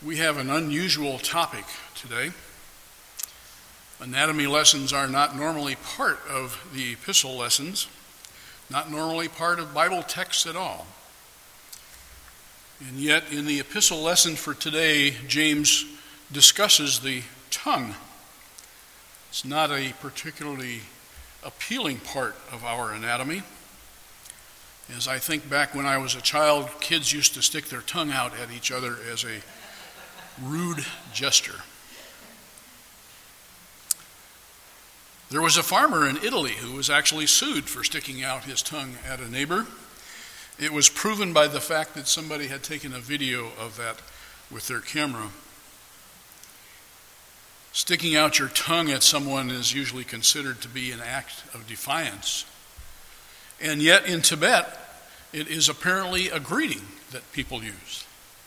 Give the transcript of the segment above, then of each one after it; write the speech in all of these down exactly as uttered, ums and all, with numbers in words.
We have an unusual topic today. Anatomy lessons are not normally part of the epistle lessons, not normally part of Bible texts at all. And yet, in the epistle lesson for today, James discusses the tongue. It's not a particularly appealing part of our anatomy. As I think back when I was a child, kids used to stick their tongue out at each other as a rude gesture. There was a farmer in Italy who was actually sued for sticking out his tongue at a neighbor. It was proven by the fact that somebody had taken a video of that with their camera. Sticking out your tongue at someone is usually considered to be an act of defiance. And yet in Tibet, it is apparently a greeting that people use.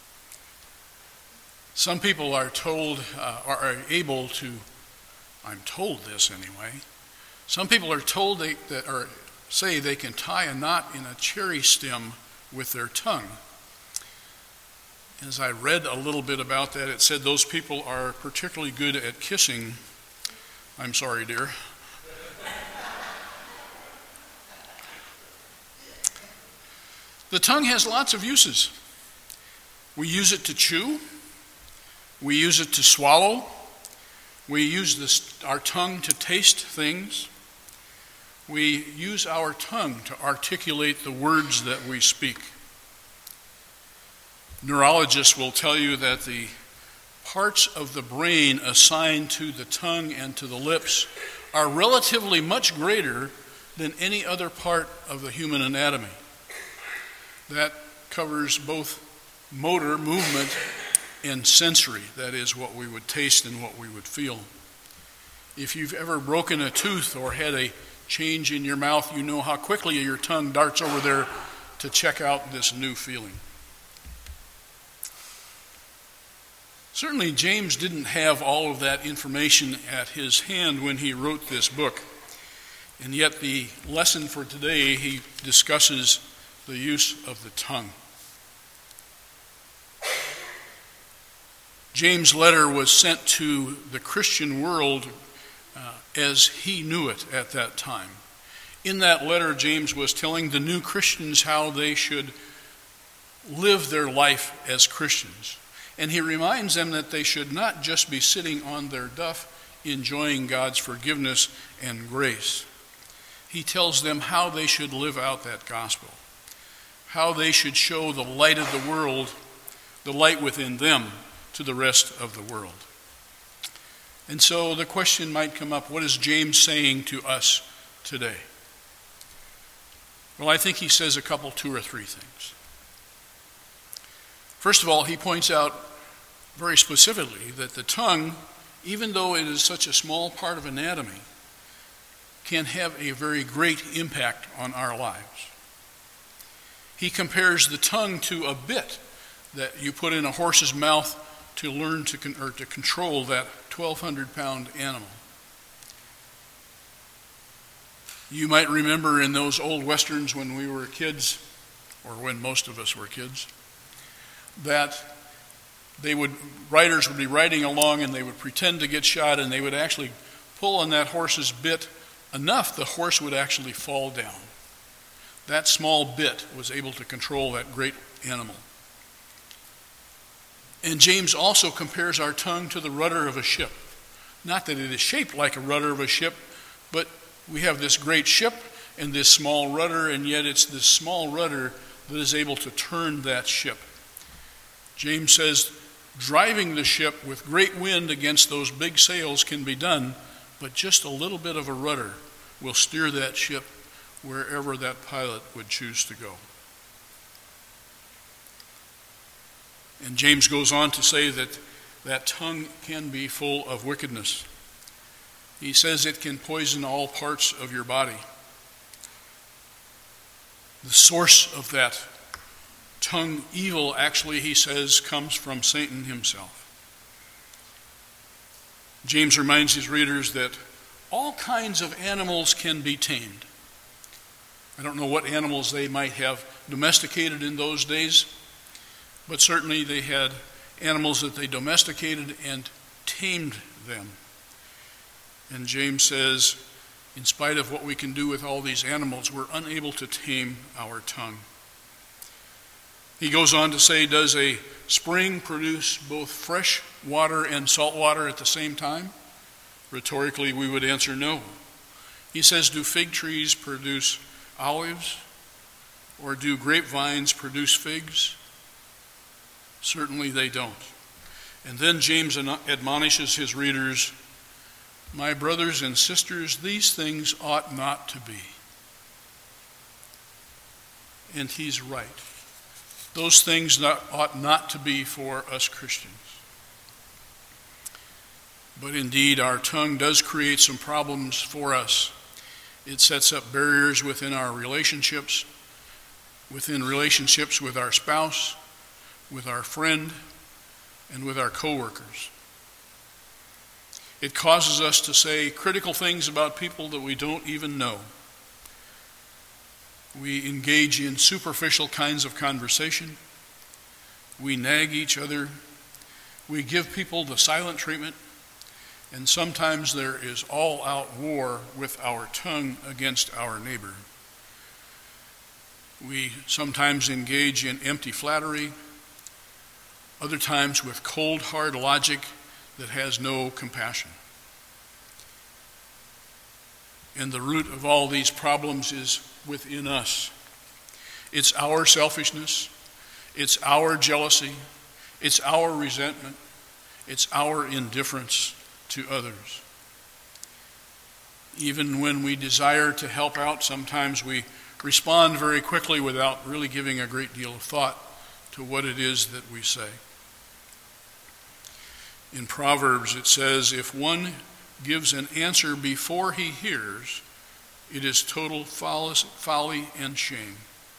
Some people are told, uh, are able to, I'm told this anyway, some people are told they, that, or say they can tie a knot in a cherry stem with their tongue. As I read a little bit about that, it said those people are particularly good at kissing. I'm sorry, dear. The tongue has lots of uses. We use it to chew. We use it to swallow. We use this, our tongue to taste things. We use our tongue to articulate the words that we speak. Neurologists will tell you that the parts of the brain assigned to the tongue and to the lips are relatively much greater than any other part of the human anatomy. That covers both motor movement and sensory, that is what we would taste and what we would feel. If you've ever broken a tooth or had a change in your mouth, you know how quickly your tongue darts over there to check out this new feeling. Certainly James didn't have all of that information at his hand when he wrote this book, and yet the lesson for today, he discusses the use of the tongue. James' letter was sent to the Christian world uh, as he knew it at that time. In that letter, James was telling the new Christians how they should live their life as Christians. And he reminds them that they should not just be sitting on their duff enjoying God's forgiveness and grace. He tells them how they should live out that gospel, how they should show the light of the world, the light within them, to the rest of the world. And so the question might come up, what is James saying to us today? Well, I think he says a couple, two or three things. First of all, he points out very specifically that the tongue, even though it is such a small part of anatomy, can have a very great impact on our lives. He compares the tongue to a bit that you put in a horse's mouth to learn to con- or to control that twelve hundred pound animal. You might remember in those old westerns when we were kids, or when most of us were kids, that they would riders would be riding along and they would pretend to get shot, and they would actually pull on that horse's bit enough the horse would actually fall down. That small bit was able to control that great animal. And James also compares our tongue to the rudder of a ship. Not that it is shaped like a rudder of a ship, but we have this great ship and this small rudder, and yet it's this small rudder that is able to turn that ship. James says driving the ship with great wind against those big sails can be done, but just a little bit of a rudder will steer that ship wherever that pilot would choose to go. And James goes on to say that that tongue can be full of wickedness. He says it can poison all parts of your body. The source of that tongue evil, actually, he says, comes from Satan himself. James reminds his readers that all kinds of animals can be tamed. I don't know what animals they might have domesticated in those days, but certainly they had animals that they domesticated and tamed them. And James says, in spite of what we can do with all these animals, we're unable to tame our tongue. He goes on to say, does a spring produce both fresh water and salt water at the same time? Rhetorically, we would answer no. He says, do fig trees produce olives? Or do grapevines produce figs? Certainly they don't. And then James admonishes his readers, my brothers and sisters, these things ought not to be. And he's right. Those things not, ought not to be for us Christians. But indeed, our tongue does create some problems for us. It sets up barriers within our relationships, within relationships with our spouse, with our friend, and with our coworkers. It causes us to say critical things about people that we don't even know. We engage in superficial kinds of conversation. We nag each other. We give people the silent treatment. And sometimes there is all-out war with our tongue against our neighbor. We sometimes engage in empty flattery, other times with cold, hard logic that has no compassion. And the root of all these problems is within us. It's our selfishness, it's our jealousy, it's our resentment, it's our indifference to others. Even when we desire to help out, sometimes we respond very quickly without really giving a great deal of thought to what it is that we say. In Proverbs it says, if one gives an answer before he hears, it is total folly and shame.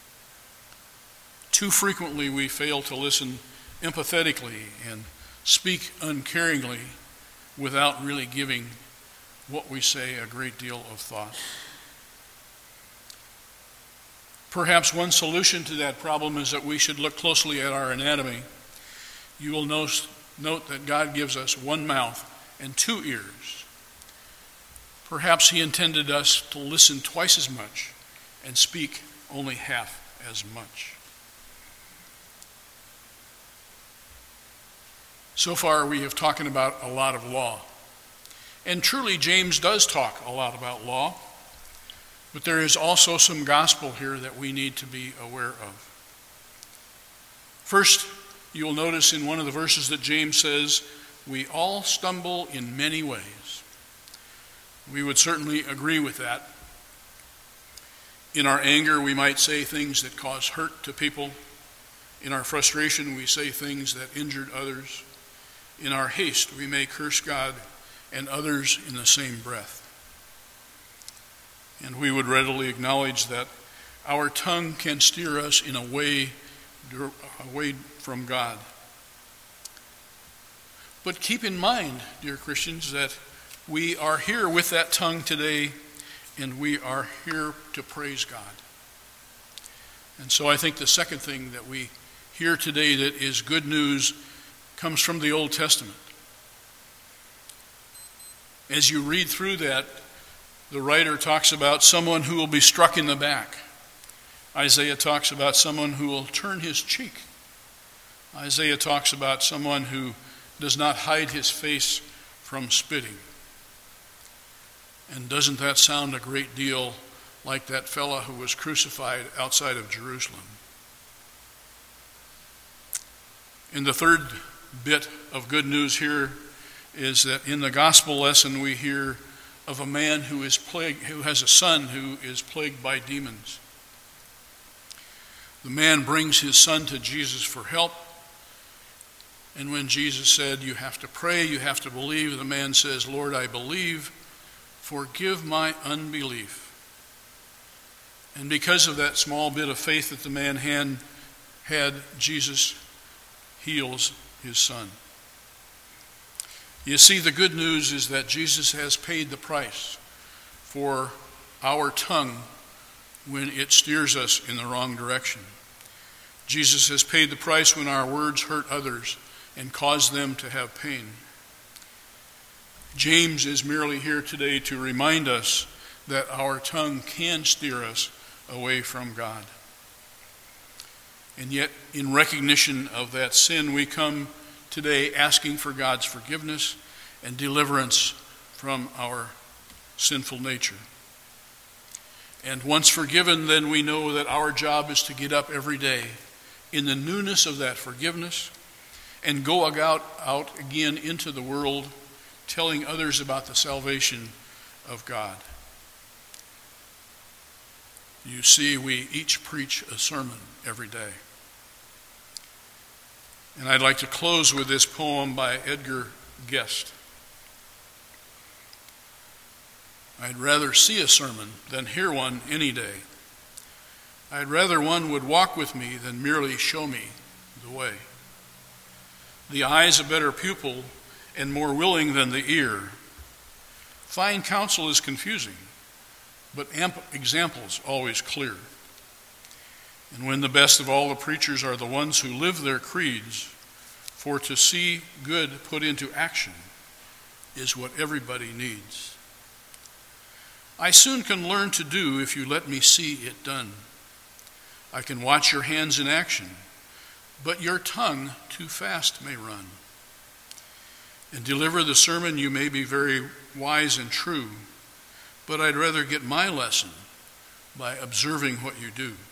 Too frequently we fail to listen empathetically and speak uncaringly without really giving what we say a great deal of thought. Perhaps one solution to that problem is that we should look closely at our anatomy. You will note, note that God gives us one mouth and two ears. Perhaps he intended us to listen twice as much and speak only half as much. So far we have talked about a lot of law. And truly James does talk a lot about law. But there is also some gospel here that we need to be aware of. First, you'll notice in one of the verses that James says, we all stumble in many ways. We would certainly agree with that. In our anger, we might say things that cause hurt to people. In our frustration, we say things that injured others. In our haste, we may curse God and others in the same breath. And we would readily acknowledge that our tongue can steer us in a way away from God. But keep in mind, dear Christians, that we are here with that tongue today, and we are here to praise God. And so I think the second thing that we hear today that is good news comes from the Old Testament. As you read through that, the writer talks about someone who will be struck in the back. Isaiah talks about someone who will turn his cheek. Isaiah talks about someone who does not hide his face from spitting. And doesn't that sound a great deal like that fella who was crucified outside of Jerusalem? And the third bit of good news here is that in the gospel lesson we hear of a man who is plagued, who has a son who is plagued by demons. The man brings his son to Jesus for help. And when Jesus said, you have to pray, you have to believe, the man says, Lord, I believe, forgive my unbelief. And because of that small bit of faith that the man had, had Jesus heals his son. You see, the good news is that Jesus has paid the price for our tongue when it steers us in the wrong direction. Jesus has paid the price when our words hurt others and cause them to have pain. James is merely here today to remind us that our tongue can steer us away from God. And yet, in recognition of that sin, we come today asking for God's forgiveness and deliverance from our sinful nature. And once forgiven, then we know that our job is to get up every day in the newness of that forgiveness and go out, out again into the world telling others about the salvation of God. You see, we each preach a sermon every day. And I'd like to close with this poem by Edgar Guest. I'd rather see a sermon than hear one any day. I'd rather one would walk with me than merely show me the way. The eye's a better pupil and more willing than the ear. Fine counsel is confusing, but ample examples always clear. And when the best of all the preachers are the ones who live their creeds, for to see good put into action is what everybody needs. I soon can learn to do if you let me see it done. I can watch your hands in action, but your tongue too fast may run. And deliver the sermon you may be very wise and true, but I'd rather get my lesson by observing what you do.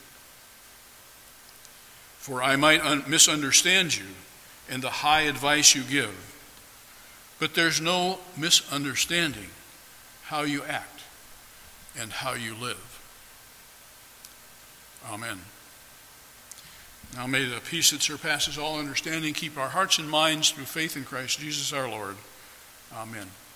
For I might un- misunderstand you and the high advice you give, but there's no misunderstanding how you act and how you live. Amen. Now may the peace that surpasses all understanding keep our hearts and minds through faith in Christ Jesus our Lord. Amen.